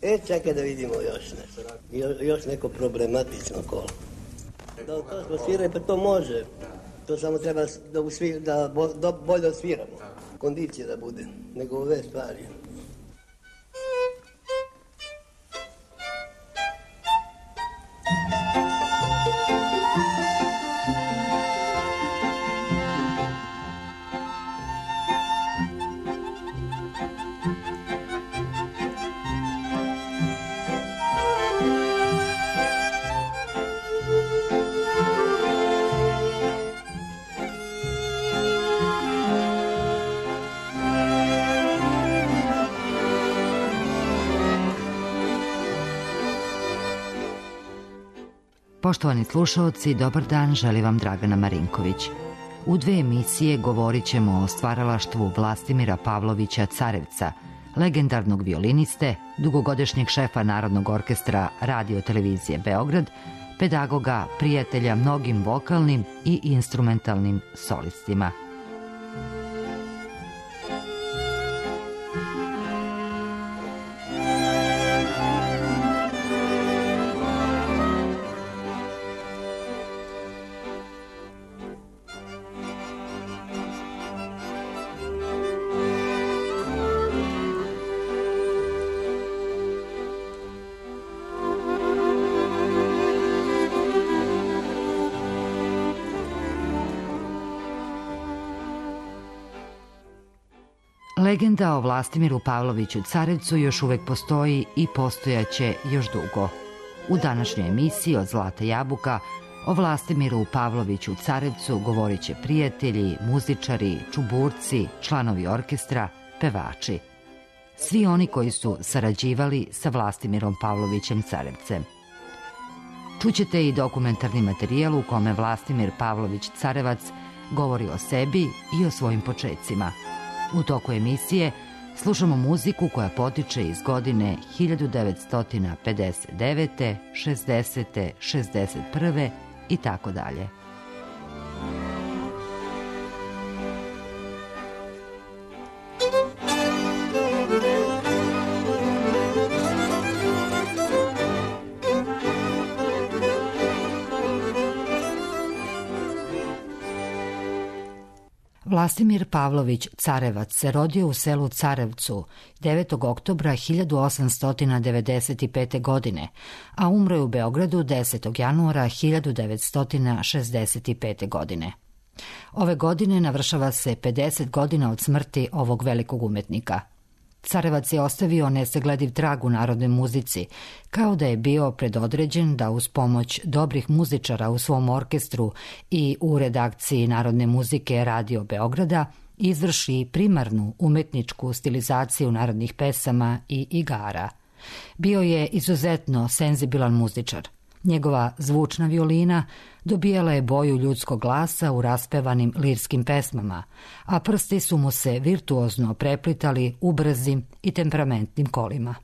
Čekaj da vidimo još nešto. Još neko problematično kolo. To smo svirali, pa to može. To samo treba da bolje osviramo. Kondicija da bude, nego ove stvari. Poštovani slušaoci, dobar dan, želi vam Dragana Marinković. U 2 emisije govorit ćemo o stvaralaštvu Vlastimira Pavlovića Carevca, legendarnog violiniste, dugogodišnjeg šefa Narodnog orkestra Radio televizije Beograd, pedagoga, prijatelja mnogim vokalnim i instrumentalnim solistima. Legenda o Vlastimiru Pavloviću Carevcu još uvek postoji i postojaće još dugo. U današnjoj emisiji od Zlata jabuka o Vlastimiru Pavloviću Carevcu govorit će prijatelji, muzičari, čuburci, članovi orkestra, pevači. Svi oni koji su sarađivali sa Vlastimirom Pavlovićem Carevcem. Čućete i dokumentarni materijal u kome Vlastimir Pavlović Carevac govori o sebi i o svojim počecima. U toku emisije slušamo muziku koja potiče iz godine 1959., 60., 61. i tako dalje. Vlastimir Pavlović Carevac se rodio u selu Carevcu 9. oktobra 1895. godine, a umro je u Beogradu 10. januara 1965. godine. Ove godine navršava se 50 godina od smrti ovog velikog umetnika. Carevac je ostavio nesaglediv trag u narodnoj muzici, kao da je bio predodređen da uz pomoć dobrih muzičara u svom orkestru i u redakciji Narodne muzike Radio Beograda izvrši primarnu umetničku stilizaciju narodnih pesama i igara. Bio je izuzetno senzibilan muzičar. Njegova zvučna violina dobijala je boju ljudskog glasa u raspevanim lirskim pesmama, a prsti su mu se virtuozno preplitali u brzim i temperamentnim kolima.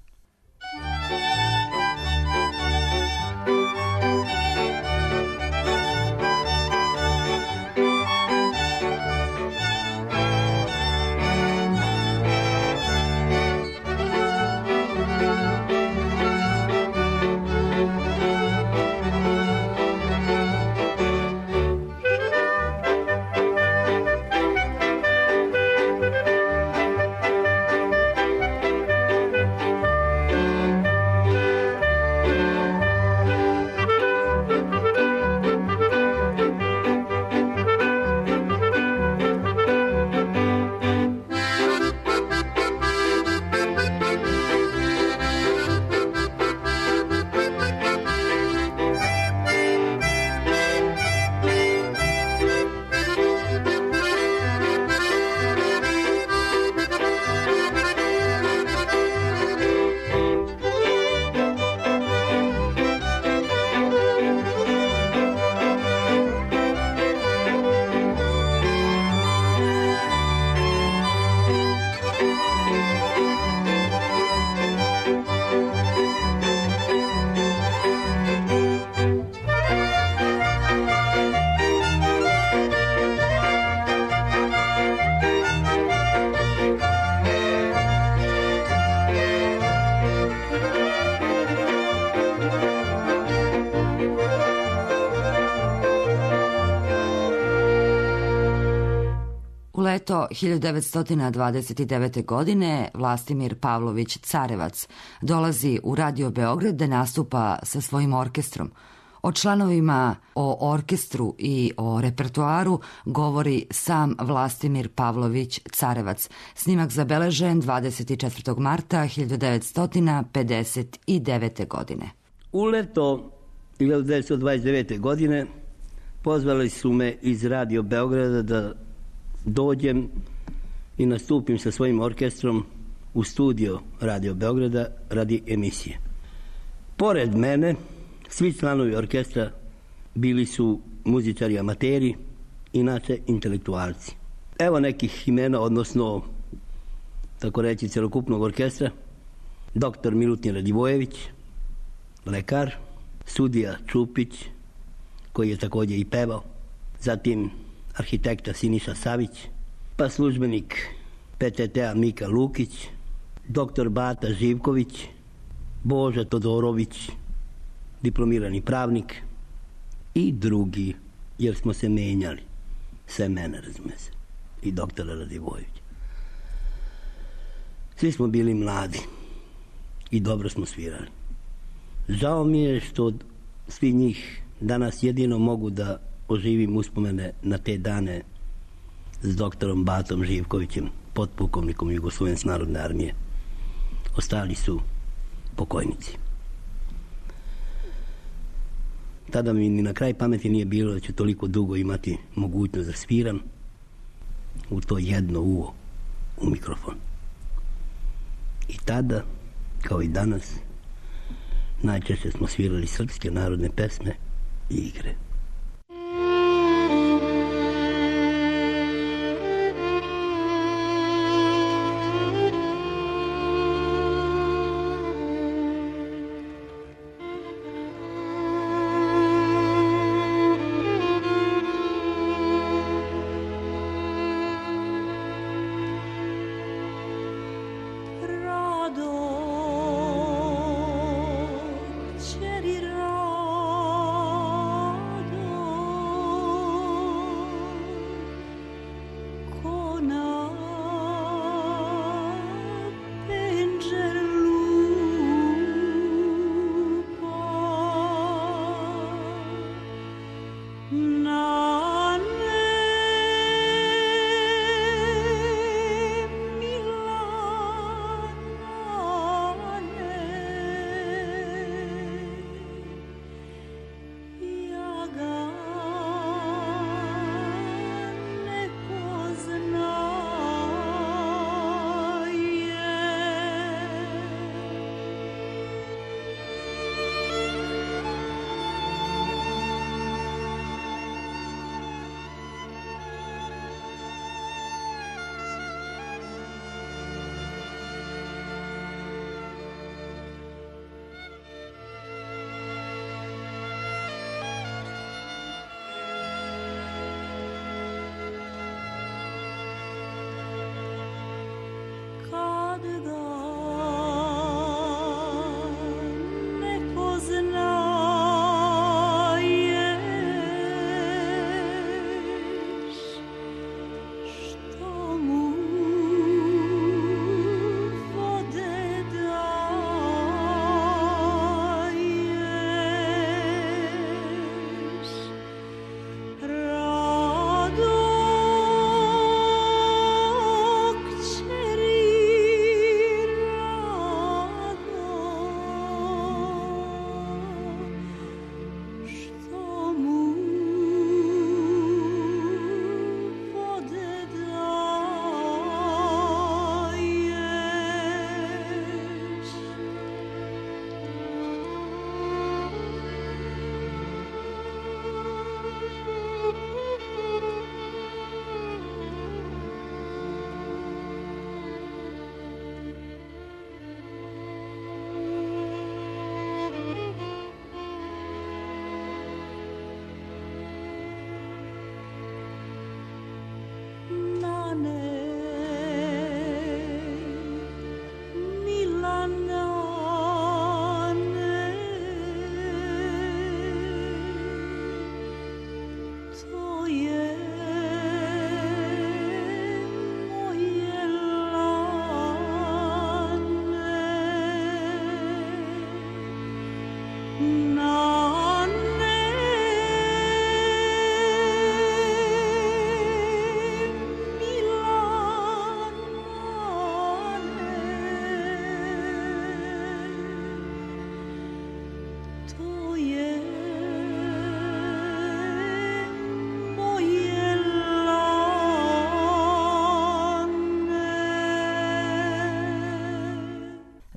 leto 1929. godine Vlastimir Pavlović Carevac dolazi u Radio Beograd da nastupa sa svojim orkestrom. O članovima, o orkestru i o repertoaru govori sam Vlastimir Pavlović Carevac. Snimak zabeležen 24. marta 1959. godine. U leto 1929. godine pozvali su me iz Radio Beograda da dođem i nastupim sa svojim orkestrom u studio Radio Beograda radi emisije. Pored mene, svi članovi orkestra bili su muzičari amateri, inače intelektualci. Evo nekih imena, odnosno, tako reći, celokupnog orkestra. Doktor Milutin Radivojević, lekar, sudija Čupić, koji je također i pevao, zatim arhitekta Siniša Savić, pa službenik PTT-a Mika Lukić, doktor Bata Živković, Boža Todorović, diplomirani pravnik i drugi, jer smo se menjali, sve mene, razume se, i doktora Radivojevića. Svi smo bili mladi i dobro smo svirali. Žao mi je što svi njih danas jedino mogu da oživim uspomene na te dane s doktorom Batom Živkovićem, potpukovnikom Jugoslovenske narodne armije. Ostali su pokojnici. Tada mi ni na kraj pameti nije bilo da ću toliko dugo imati mogućnost da sviram u to jedno uvo u mikrofon. I tada, kao i danas, najčešće smo svirali srpske narodne pesme i igre.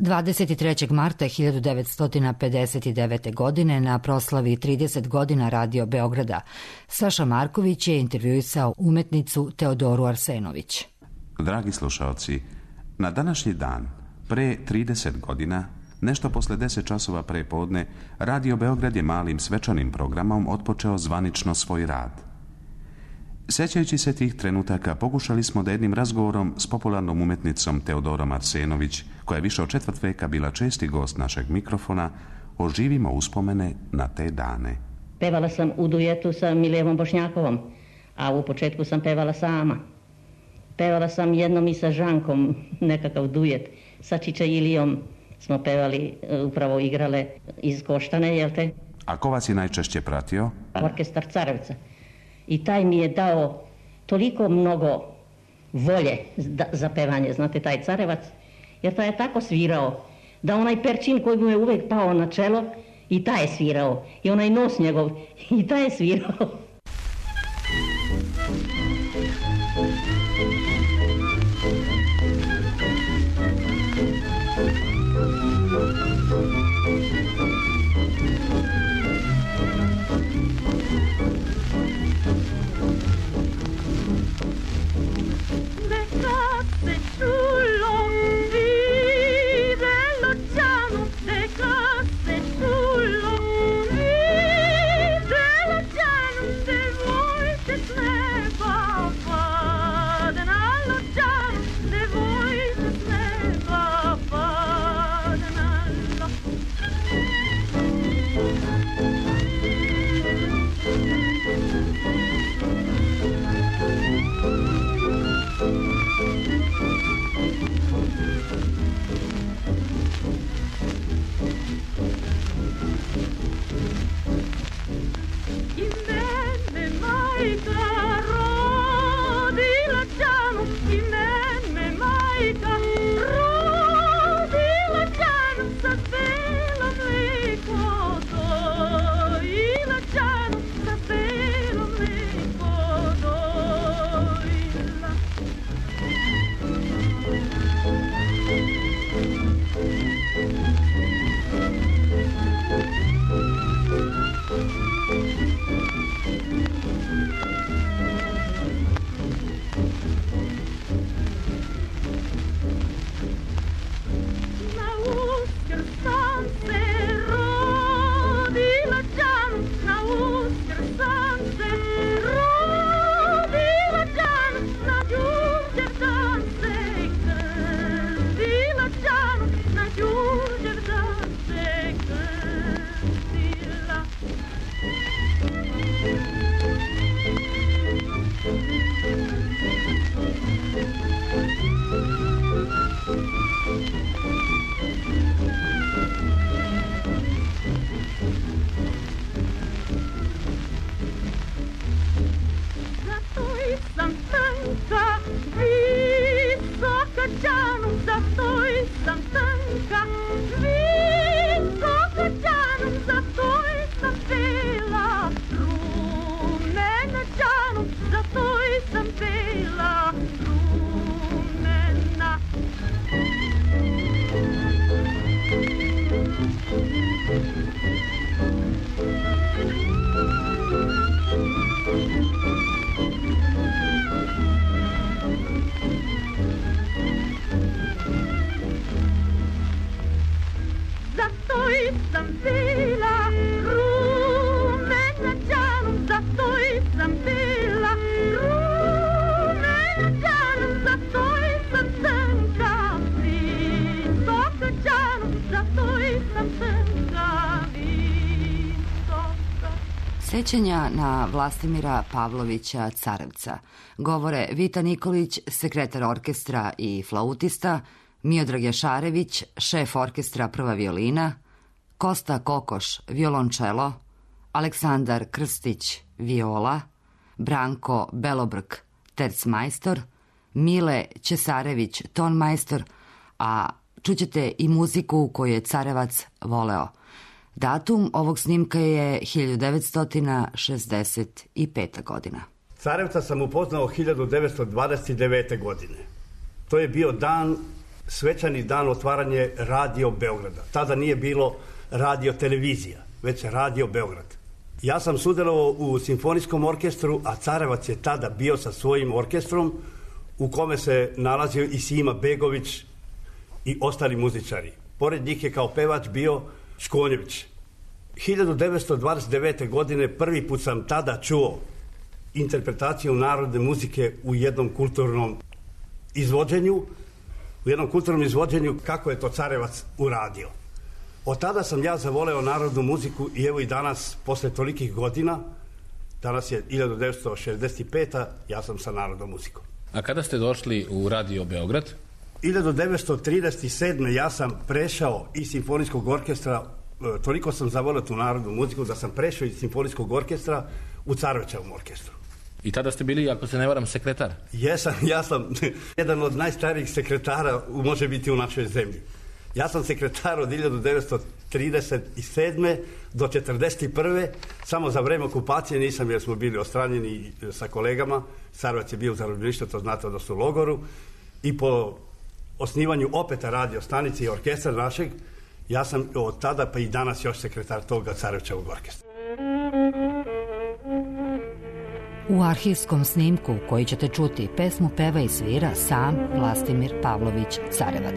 23. marta 1959. godine na proslavi 30 godina Radio Beograda Saša Marković je intervjuisao umetnicu Teodoru Arsenović. Dragi slušaoci, na današnji dan, pre 30 godina, nešto posle 10 časova pre podne, Radio Beograd je malim svečanim programom otpočeo zvanično svoj rad. Sjećajući se tih trenutaka, pokušali smo da jednim razgovorom s popularnom umetnicom Teodorom Arsenović, koja je više od 4 veka bila česti gost našeg mikrofona, oživimo uspomene na te dane. Pevala sam u duetu sa Milijevom Bošnjakovom, a u početku sam pevala sama. Pevala sam jednom i sa Žankom, nekakav duet. Sa Čiča Ilijom smo pevali, upravo igrale iz Koštane, jel te? A ko vas je najčešće pratio? Orkestar Carevca. I taj mi je dao toliko mnogo volje za pevanje, znate, taj Carevac, jer taj je tako svirao, da onaj perčin koji mu je uvek pao na čelo, i taj je svirao, i onaj nos njegov, i taj je svirao. Sećanja na Vlastimira Pavlovića Carevca govore Vita Nikolić, sekretar orkestra i flautista, Miodrag Jašarević, šef orkestra prva violina, Kosta Kokoš, violončelo, Aleksandar Krstić, viola, Branko Belobrk, tercmajstor, Mile Ćesarević, tonmajstor, a čućete i muziku koju je Carevac voleo. Datum ovog snimka je 1965. godina. Carevca sam upoznao 1929. godine. To je bio dan svečani dan otvaranje Radio Beograda. Tada nije bilo radio televizija, već Radio Beograd. Ja sam sudjelovao u simfonijskom orkestru, a Carevac je tada bio sa svojim orkestrom u kome se nalazio i Sima Begović i ostali muzičari. Pored njih je kao pevač bio Škonjević. 1929. godine prvi put sam tada čuo interpretaciju narodne muzike u jednom kulturnom izvođenju, kako je to Carevac uradio. Od tada sam ja zavoleo narodnu muziku i evo i danas, posle tolikih godina, danas je 1965. ja sam sa narodnom muzikom. A kada ste došli u Radio Beograd? 1937. ja sam prešao iz simfonijskog orkestra, toliko sam zavoleo tu narodnu muziku da sam prešao iz simfonijskog orkestra u Carvećevom orkestru. I tada ste bili, ako se ne varam, sekretar? Jesam, ja sam jedan od najstarijih sekretara može biti u našoj zemlji. Ja sam sekretar od 1937. do 1941. Samo za vreme okupacije nisam, jer smo bili ostranjeni sa kolegama. Carveć je bio u zarobljeništvu, to znate, da su u logoru. I po osnivanju opet radio stanice i orkestra našeg, ja sam od tada pa i danas još sekretar toga Carevčevog orkestra. U arhivskom snimku koji ćete čuti pesmu peva i svira sam Vlastimir Pavlović Carevac.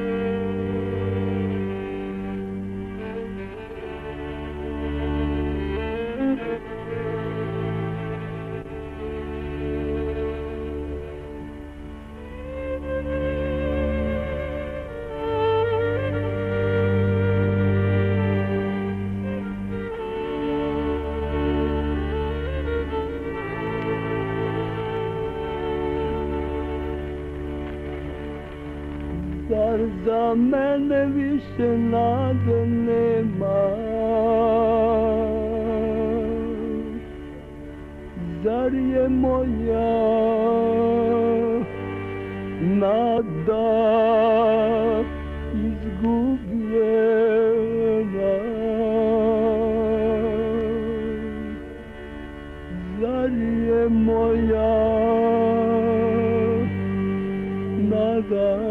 Zar za mene više nade nema? Zar je moja nada izgubljena? Zar je moja nada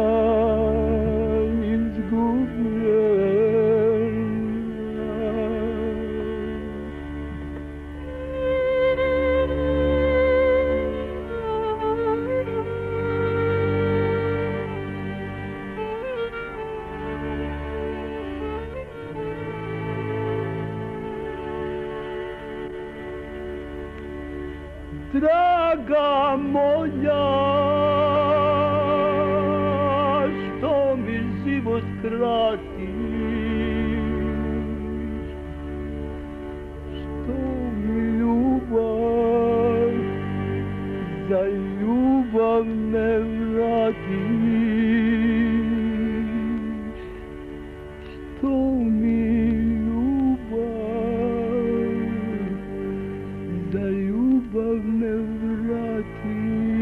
draga moja, što mi život kratiš, što mi ljubav za ljubav ne vratiš, što mi ljubav za ljubav ne vratiš.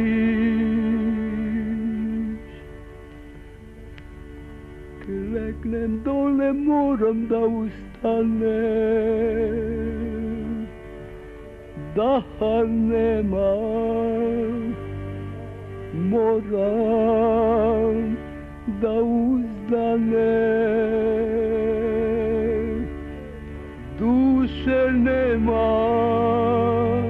Kleknem dole, moram da ustanem, daha nemam, moram da uzdanem, duše nemam,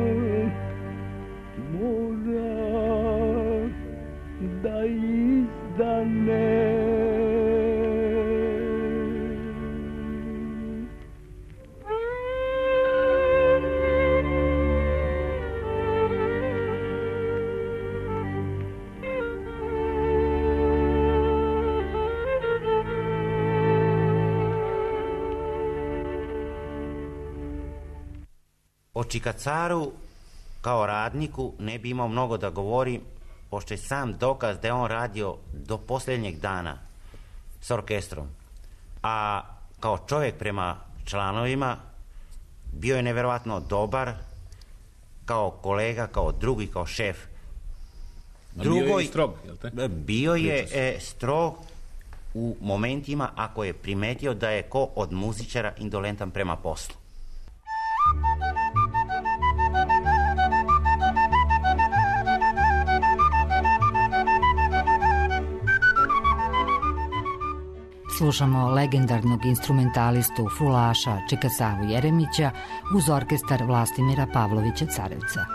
moram da izdanem. O Čikacaru kao radniku ne bi imao mnogo da govori, pošto je sam dokaz da je on radio do posljednjeg dana s orkestrom. A kao čovjek prema članovima bio je nevjerovatno dobar, kao kolega, kao drugi, kao šef. Bio je i strog, jel te? Bio je strog u momentima ako je primetio da je ko od muzičara indolentan prema poslu. slušamo legendarnog instrumentalistu Fulaša Čika Savu Jeremića uz orkestar Vlastimira Pavlovića Carevca.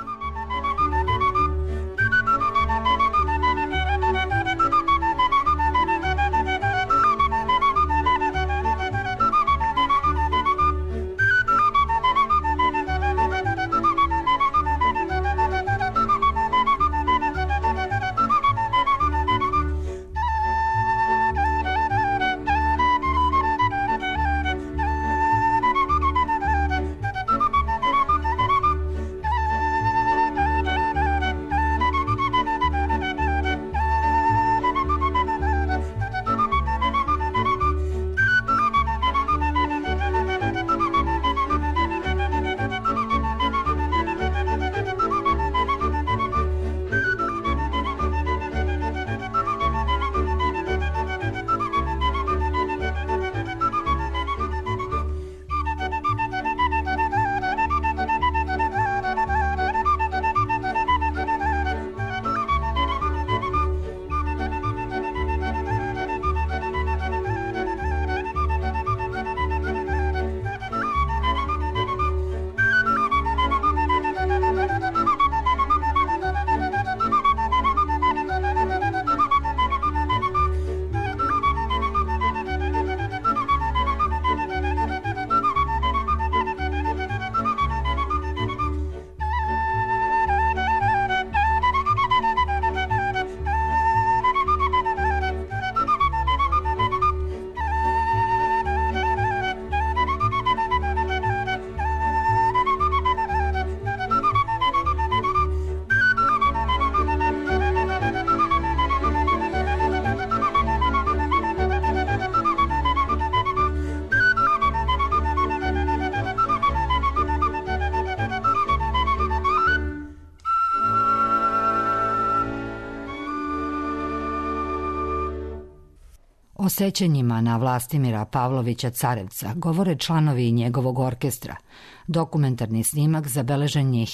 O sećanjima na Vlastimira Pavlovića Carevca govore članovi njegovog orkestra. Dokumentarni snimak zabeležen je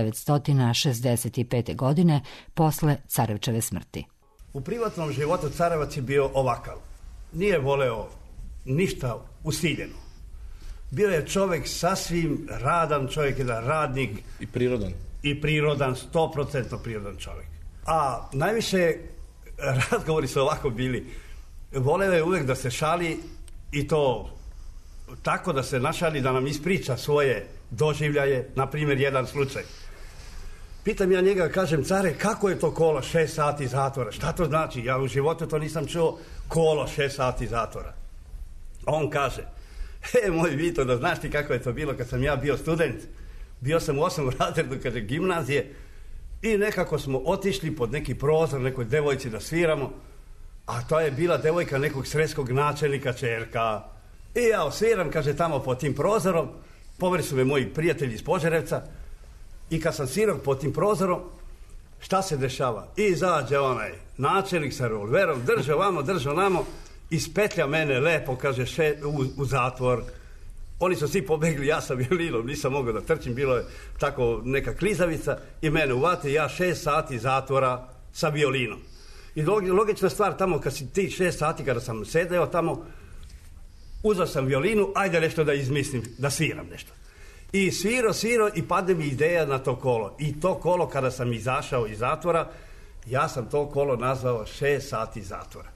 1965. godine posle Carevčeve smrti. U privatnom životu Carevac je bio ovakav. Nije voleo ništa usiljeno. Bio je čovjek sasvim radan, čovjek jedan radnik. I prirodan. I prirodan, 100% prirodan čovjek. A najviše razgovori su ovako bili. Voleo je uvijek da se šali i to tako da se našali, da nam ispriča svoje doživljaje. Na primjer, jedan slučaj. Pitam ja njega, kažem, care, kako je to kolo 6 sati zatvora? Šta to znači? Ja u životu to nisam čuo, kolo 6 sati zatvora. On kaže, moj Vito, da znaš ti kako je to bilo kad sam ja bio student. Bio sam u 8. razredu, kaže, gimnazije i nekako smo otišli pod neki prozor nekoj devojci da sviramo, a to je bila devojka nekog sredskog načelnika čerka. I ja osviram, kaže, tamo pod tim prozorom, poveli su me moji prijatelji iz Požarevca i kad sam svirao pod tim prozorom, šta se dešava? I izađe onaj načelnik sa revolverom, drže vamo, drže onamo, ispetlja mene lepo, kaže, u zatvor. Oni su svi pobegli, ja sam violinom, nisam mogao da trčim, bilo je tako neka klizavica i mene uvati, ja 6 sati zatvora sa violinom. I logična stvar, tamo kad si ti 6 sati kada sam sedeo tamo, uzao sam violinu, ajde nešto da izmislim, da sviram nešto. I svirao i padne mi ideja na to kolo. I to kolo kada sam izašao iz zatvora, ja sam to kolo nazvao 6 sati zatvora.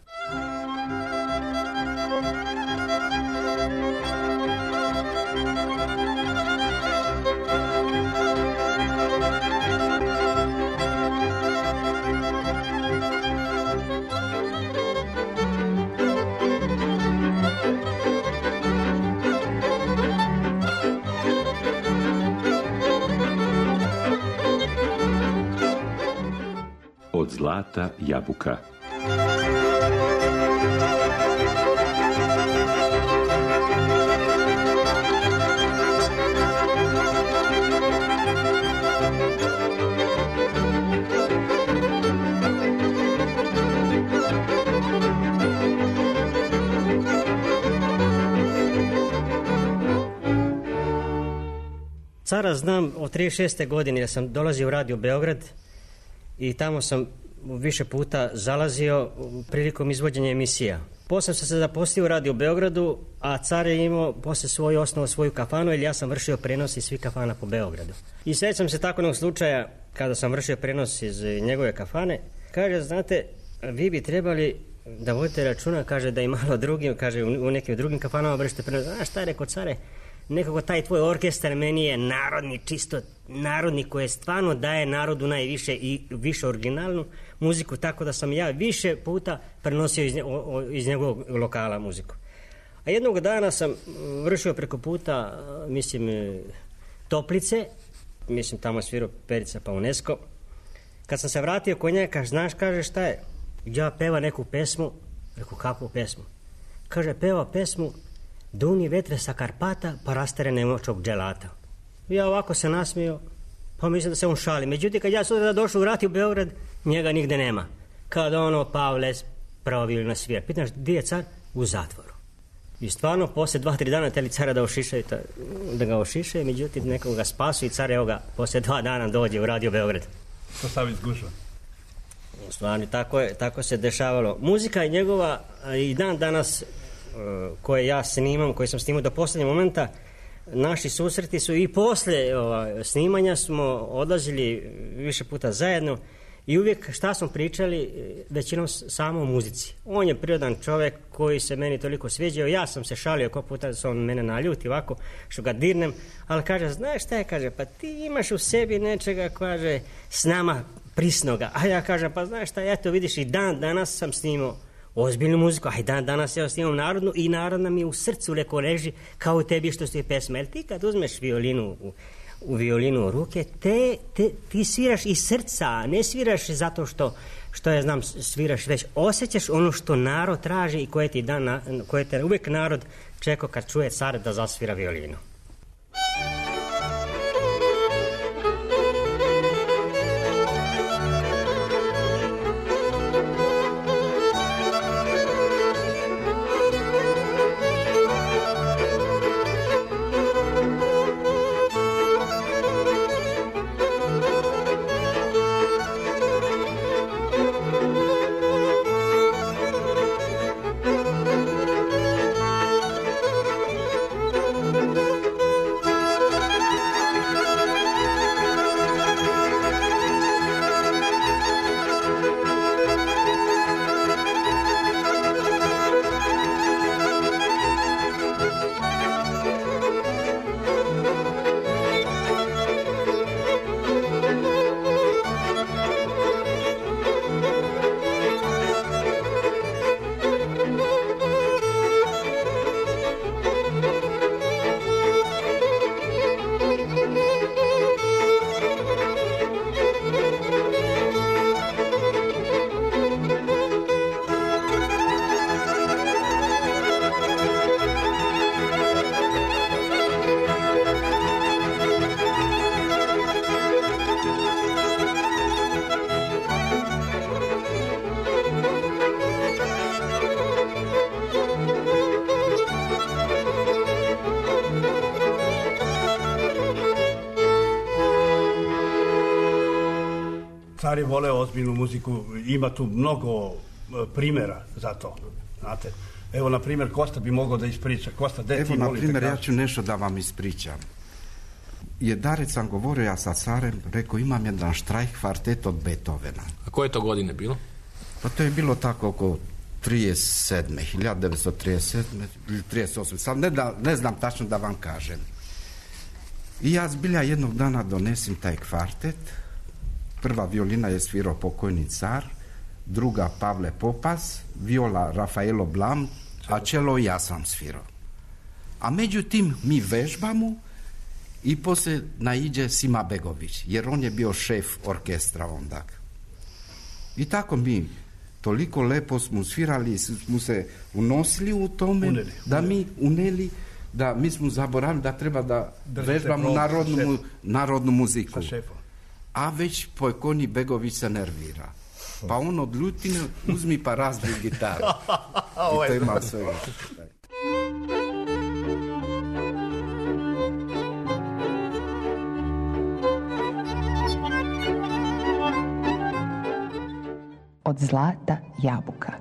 Od zlata jabuka. Cara znam od 36. godine, jer sam dolazio u Radio Beograd i tamo sam više puta zalazio prilikom izvođenja emisija. Poslije sam se zaposlio u Radio Beogradu, a car je imao poslije osnovao svoju kafanu, jer ja sam vršio prenos iz svih kafana po Beogradu. I sjećam se takvog slučaja kada sam vršio prenos iz njegove kafane. Kaže, znate, vi bi trebali da vodite računa, kaže, da i malo drugim, kaže, u nekim drugim kafanama vršite prenos. Znaš šta je, rekao, care, nekako taj tvoj orkestar meni je narodni, čisto narodni, koji stvarno daje narodu najviše i više originalnu muziku, tako da sam ja više puta prenosio iz njegovog lokala muziku. A jednog dana sam vršio preko puta, Toplice, tamo svirao Perica pa UNESCO. Kad sam se vratio kod njega, kaže, znaš, kaže, šta je? Ja peva neku pesmu. Rekao, kakvu pesmu? Kaže, peva pesmu Duni vetre sa Karpata, pa rastere nemoćog dželata. Ja ovako se nasmio, pa mislim da se on šali. Međutim, kad ja sutra došao u Radio Beograd, njega nigde nema. Kada Pavle pravili na svir. Pitaš, gdje je car? U zatvoru. I stvarno, poslije 2-3 dana teli cara da ga ošišaju, međutim, nekog ga spasu i car, evo ga, poslije 2 dana dođe u Radio Beograd. To sam izgušao. Stvarno, tako se dešavalo. Muzika je njegova i dan danas koje ja snimam, koje sam snimao do posljednjeg momenta, naši susreti su i poslije snimanja smo odlazili više puta zajedno i uvijek šta smo pričali, većinom samo o muzici. On je prirodan čovjek koji se meni toliko sviđao, ja sam se šalio ko puta da se on mene naljuti ovako, što ga dirnem, ali kaže, znaš šta je, kaže, pa ti imaš u sebi nečega, kaže, s nama prisnoga, a ja kažem, pa znaš šta, eto vidiš, i dan danas sam snimao ozbiljnu muziku, a i dan danas ja snimam narodnu i narodna mi u srcu leko leži kao tebi što stoji pesma. Jer ti kad uzmeš violinu u ruke, ti sviraš iz srca, ne sviraš zato što ja znam, sviraš, već osjećaš ono što narod traži i koje te uvijek narod čeka kad čuje car da zasvira violinu. Car je voleo ozbiljnu muziku, ima tu mnogo primjera za to, znate. Evo, na primjer, Kosta bi mogao da ispriča. Kosta, gde ti volite? Evo, na primjer, ja ću nešto da vam ispričam. Jedared sam govorio ja sa carem, rekao, imam jedan štrajk kvartet od Beethovena. A koje to godine bilo? Pa to je bilo tako oko 1937. ili 38. Sad ne znam tačno da vam kažem. I ja zbilja jednog dana donesim taj kvartet. Prva violina je svirao pokojni car, druga Pavle Popas, viola Rafaelo Blam, a čelo ja sam svirao. A međutim mi vežbamo i poslije naiđe Sima Begović, jer on je bio šef orkestra onda. I tako mi toliko lepo smo svirali, smo se unosili u tome, da mi smo zaboravili da treba da vežbamo narodnu muziku. A već pokojni Begović se nervira. Pa on od ljutine uzmi pa razbij gitaru. I to ima svega. zlata jabuka.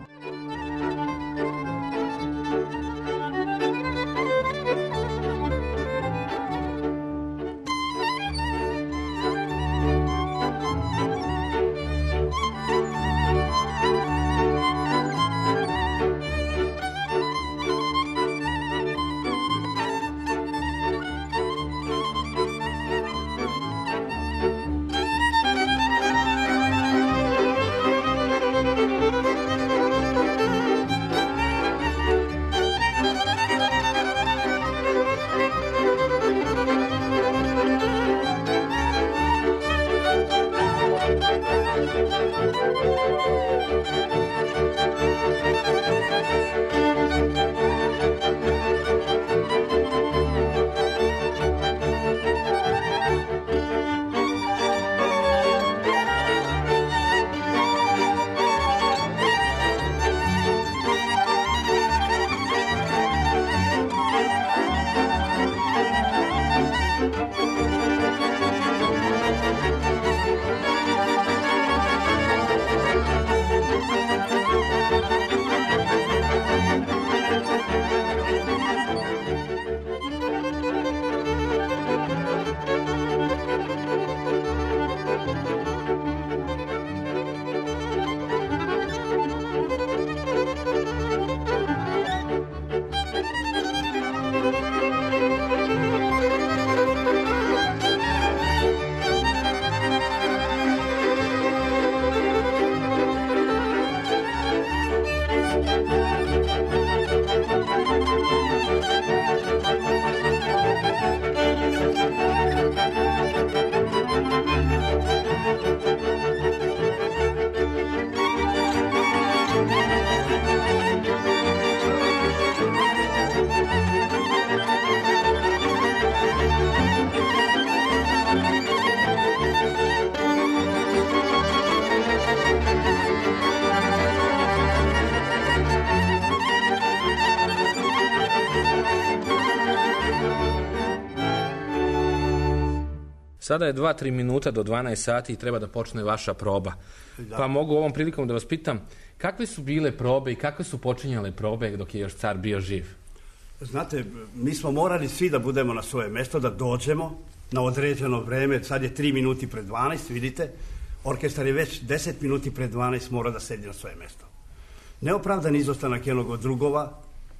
Sada je 2-3 minuta do 12 sati i treba da počne vaša proba. Pa mogu ovom prilikom da vas pitam, kakve su bile probe i kakve su počinjale probe dok je još car bio živ? Znate, mi smo morali svi da budemo na svoje mesto, da dođemo na određeno vreme. Sad je 3 minuti pred 12, vidite. Orkestar je već 10 minuti pred 12 mora da sedi na svoje mesto. Neopravdan izostanak jednog od drugova,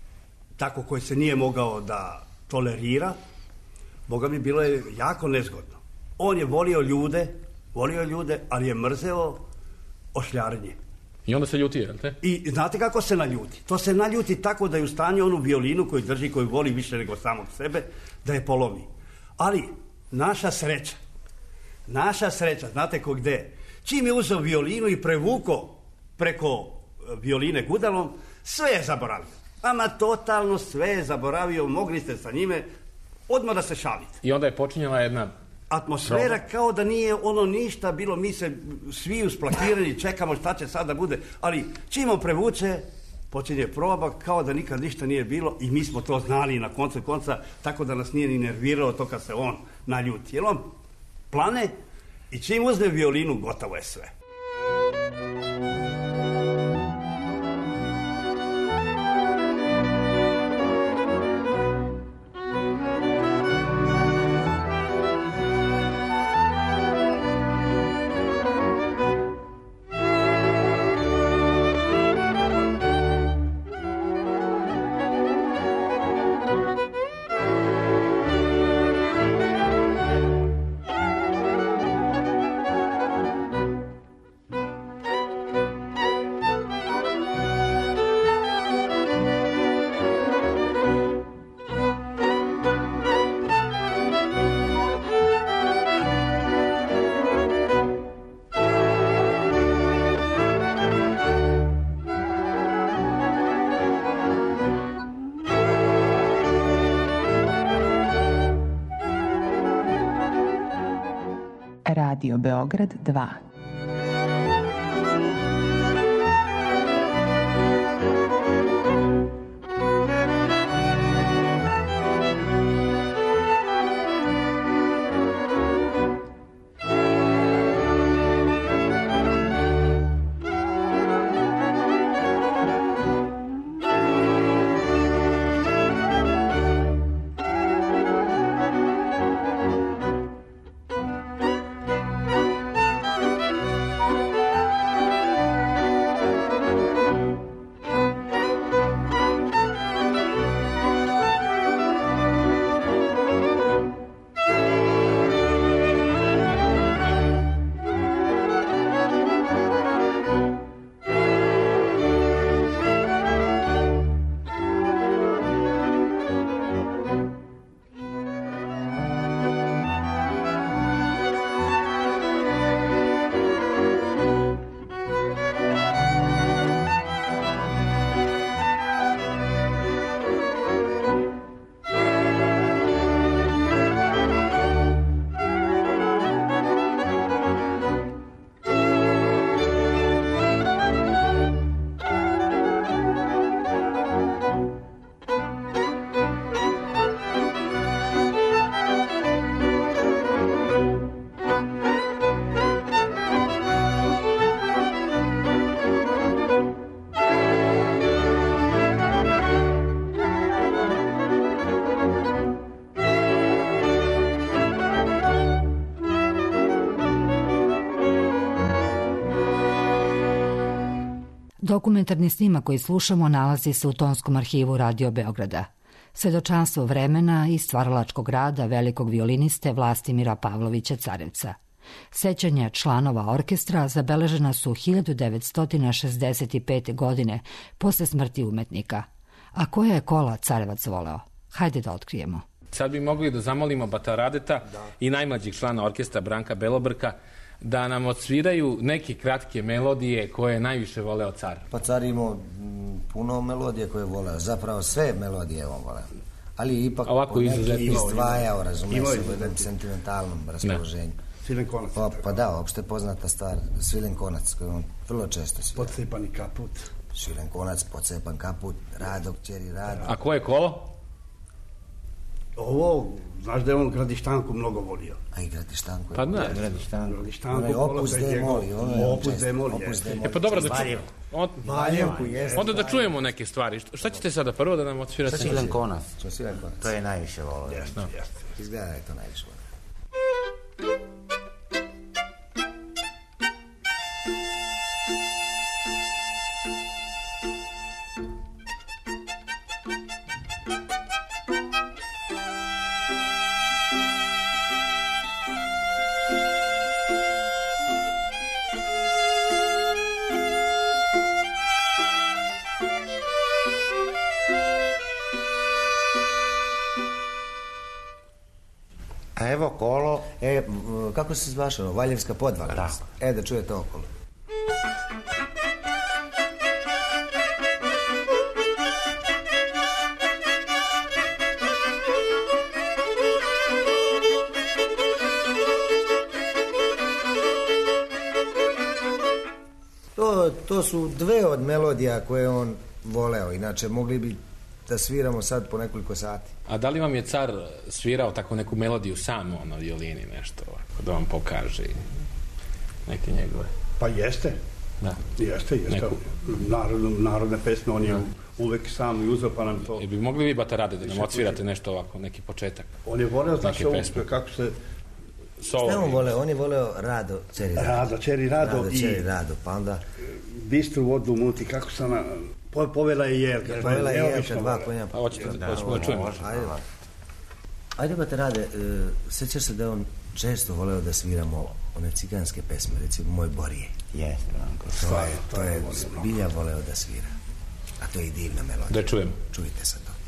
tako koji se nije mogao da tolerira, Boga mi bilo je jako nezgodno. On je volio ljude, ali je mrzeo ošljarenje. I onda se ljuti, jel te? I znate kako se naljuti? To se naljuti tako da je u stanju onu violinu koju drži, koju voli više nego samog sebe, da je polomi. Ali, naša sreća, znate ko gde? Čim je uzeo violinu i prevuko preko violine gudalom, sve je zaboravio. Ama totalno sve je zaboravio, mogli ste sa njime odmah da se šalite. I onda je počinjala jedna atmosfera kao da nije ono ništa bilo, mi se svi usplakirani, čekamo šta će sada bude, ali čim on prevuče, počinje proba kao da nikad ništa nije bilo i mi smo to znali na koncu konca, tako da nas nije ni nervirao to kad se on naljuti. Jer on plane i čim uzme violinu, gotovo je sve. Radio Beograd 2. Dokumentarni snimak koji slušamo nalazi se u tonskom arhivu Radio Beograda. Svedočanstvo vremena i stvaralačkog rada velikog violiniste Vlastimira Pavlovića Carevca. Sećanja članova orkestra zabeležena su 1965. godine posle smrti umetnika. A koja je kola Carevac voleo? Hajde da otkrijemo. Sad bi mogli da zamolimo Bataradeta i najmlađeg člana orkestra Branka Belobrka da nam odsviraju neke kratke melodije koje je najviše voleo car. Pa car imao puno melodije koje je voleo, zapravo sve melodije on voleo. Ali ipak neki izdvajao, razumije se, u jednom sentimentalnom raspoloženju. Svilen konac. Pa da, opšte poznata stvar, Svilen konac, koju on vrlo često svira. Pocepani kaput. Svilen konac, pocepan kaput, Rado, kćeri Rado. A koje je kolo? Ovo, znaš da je on Gradištanku mnogo volio. A i Gradištanku je. Pa da. Onaj Opus Demoli. Opus Demoli. Pa dobro da čujemo. Onda da čujemo neke stvari. Šta ćete sada prvo da nam odsvirate? Svilen konac. To je najviše volio. Izgleda je to najviše volio. A evo kolo. Kako se zvaš ono? Valjevska podvala. Da. Da čujete okolo. To su dve od melodija koje on voleo, inače mogli bi da sviramo sad po nekoliko sati. A da li vam je car svirao tako neku melodiju samo na violini, nešto ovako, da vam pokaže neke njegove? Pa jeste. Da. Jeste. Narodne pesme, on je uvek sam i uzeo pa nam to... Bi mogli vi, Batarade, da nam odsvirate nešto ovako, neki početak? On je voleo, znaš ovo, kako se... Šta on voleo? On je voleo Rado, Čeri Rado. Rado, Čeri Rado, pa onda... Bistru vodu muti, kako se ona... Povela je Jelka. Povela je Jelka, dva konja. Pa hoćete da čujemo. Ajde, Batarade, sećaš se da on često voleo da sviramo one ciganske pesme, recimo Moj Borije. Jeste. To je zbilja voleo da svira. A to je i divna melodija. Da čujemo. Čujte sad to.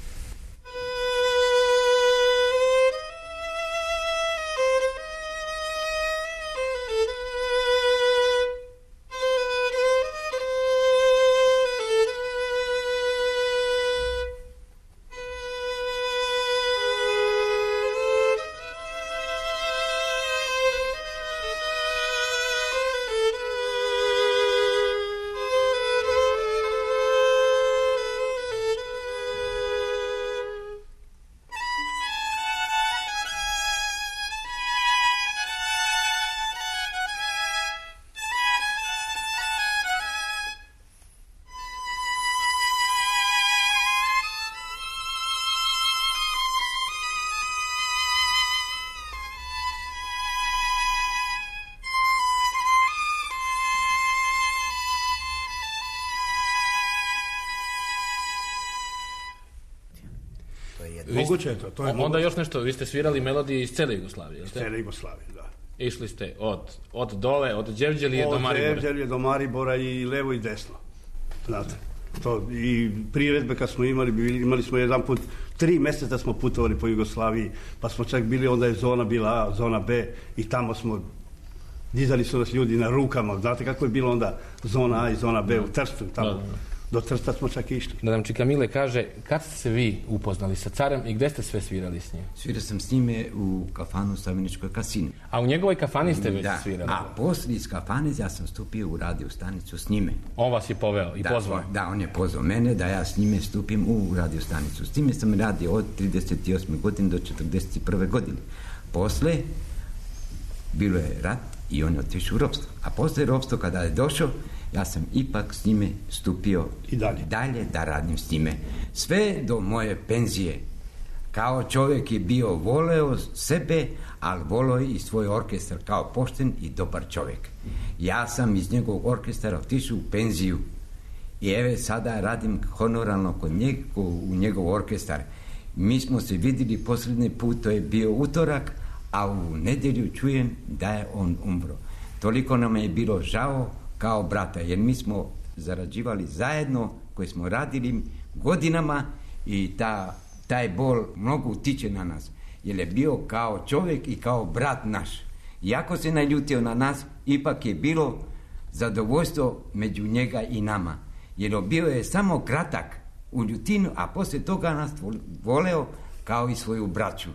Moguće je to. Onda još nešto, vi ste svirali melodije iz cele Jugoslavije, iz cele Jugoslavije, da. Išli ste od dole, od Đevđelije do Maribora. Od Đevđelije do Maribora i levo i desno. Znate, to i priredbe kad smo imali smo jedan put, 3 meseca smo putovali po Jugoslaviji, pa smo čak bili, onda je zona bila A, zona B i tamo smo, dizali su nas ljudi na rukama, znate kako je bilo onda zona A i zona B u Trstu, tamo. Do Trsta smo čak išli. Da nam Čika Mile kaže, kad ste se vi upoznali sa carem i gde ste sve svirali s njim? Svirao sam s njime u kafanu u Staveničkoj kasini. A u njegovoj kafani ste već svirali? A poslije iz kafane ja sam stupio u radio stanicu s njime. On vas je poveo i pozvao? Da, on je pozvao mene da ja s njime stupim u radio stanicu. S njime sam radio od 38. godine do 41. godine. Posle bilo je rat i on je otišao u ropstvo. A posle ropstvo kada je došao, ja sam ipak s njime stupio i dalje da radim s njime. Sve do moje penzije. Kao čovjek je bio voleo sebe, ali voleo i svoj orkestar kao pošten i dobar čovjek. Ja sam iz njegovog orkestra otišao u penziju I evo sada radim honoralno kod njega, u njegov orkestar. Mi smo se vidjeli posljednji put, to je bio utorak, a u nedjelju čujem da je on umro. Toliko nam je bilo žao kao brata, jer mi smo zarađivali zajedno, koji smo radili godinama i taj bol mnogo utiče na nas, jer je bio kao čovjek i kao brat naš. Iako se naljutio na nas, ipak je bilo zadovoljstvo među njega i nama, jer bio je samo kratak u ljutinu, a poslije toga nas voleo kao i svoju braću.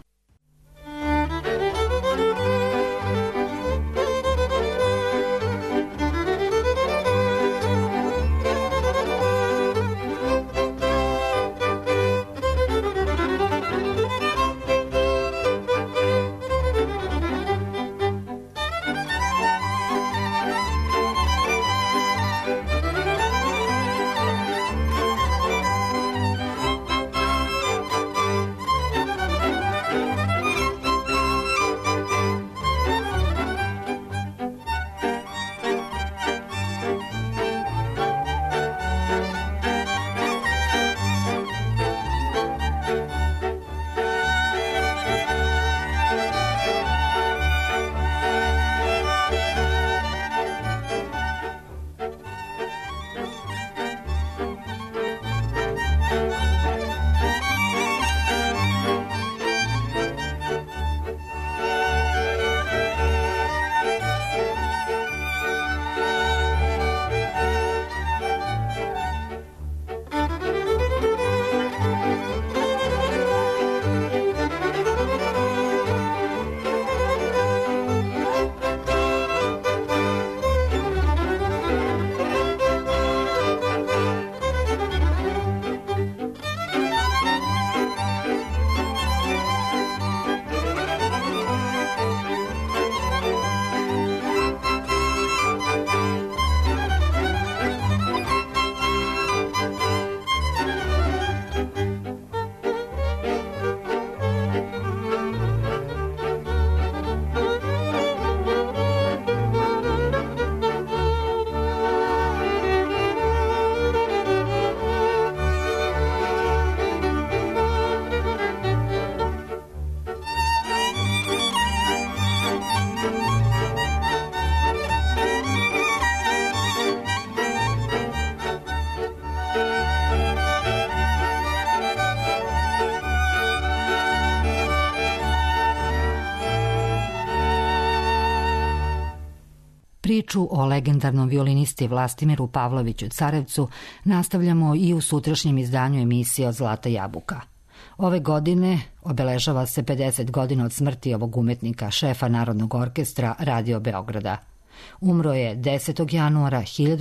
Priču o legendarnom violinisti Vlastimiru Pavloviću Carevcu nastavljamo i u sutrašnjem izdanju emisije Od zlata jabuka. Ove godine obeležava se 50 godina od smrti ovog umetnika, šefa Narodnog orkestra Radio Beograda. Umro je 10. januara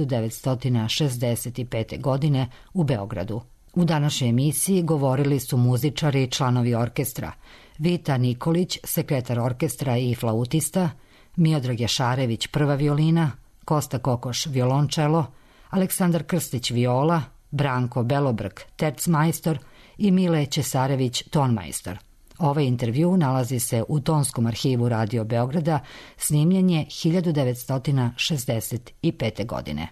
1965. godine u Beogradu. U današnjoj emisiji govorili su muzičari i članovi orkestra: Vita Nikolić, sekretar orkestra i flautista, Miodrag Jašarević, prva violina, Kosta Kokoš, violončelo, Aleksandar Krstić, viola, Branko Belobrg, tercmajstor i Mile Ćesarević, tonmajstor. Ovaj intervju nalazi se u Tonskom arhivu Radio Beograda, snimljen je 1965. godine.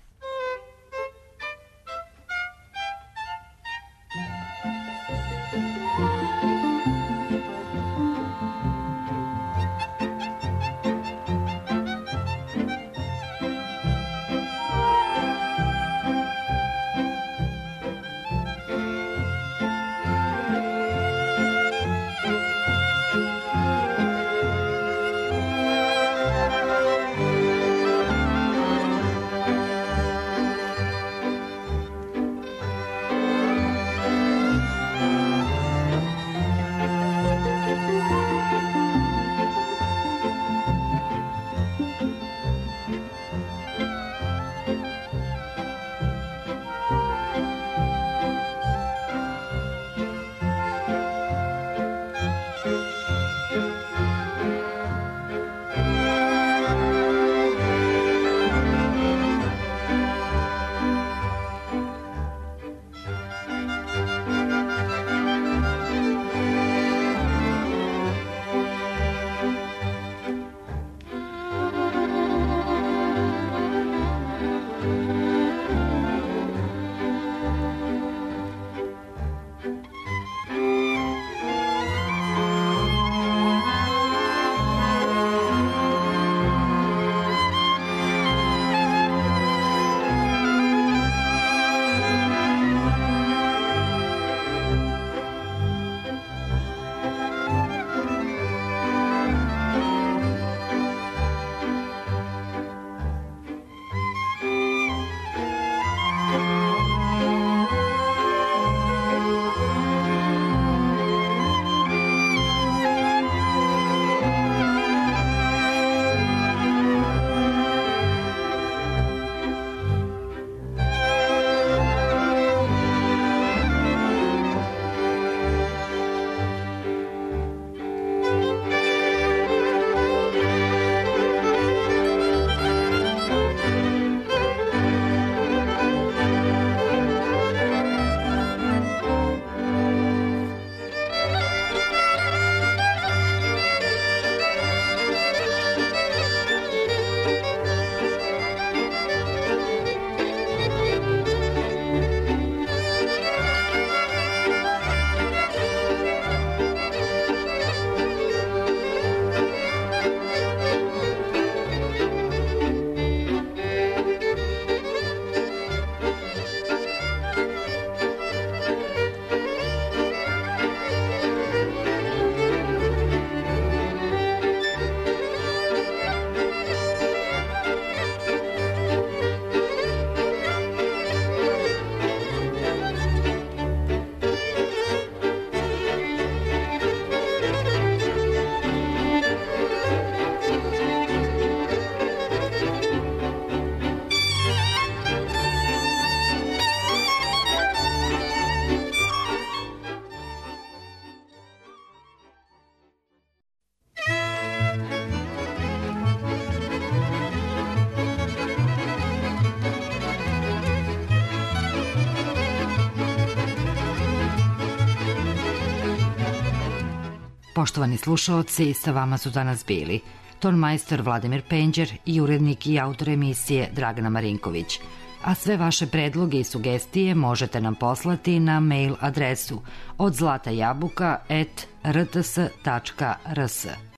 Poštovani slušaoci, sa vama su danas bili tonmajstor Vladimir Penđer i urednik i autor emisije Dragana Marinković. A sve vaše predloge i sugestije možete nam poslati na mail adresu odzlatajabuka@rts.rs.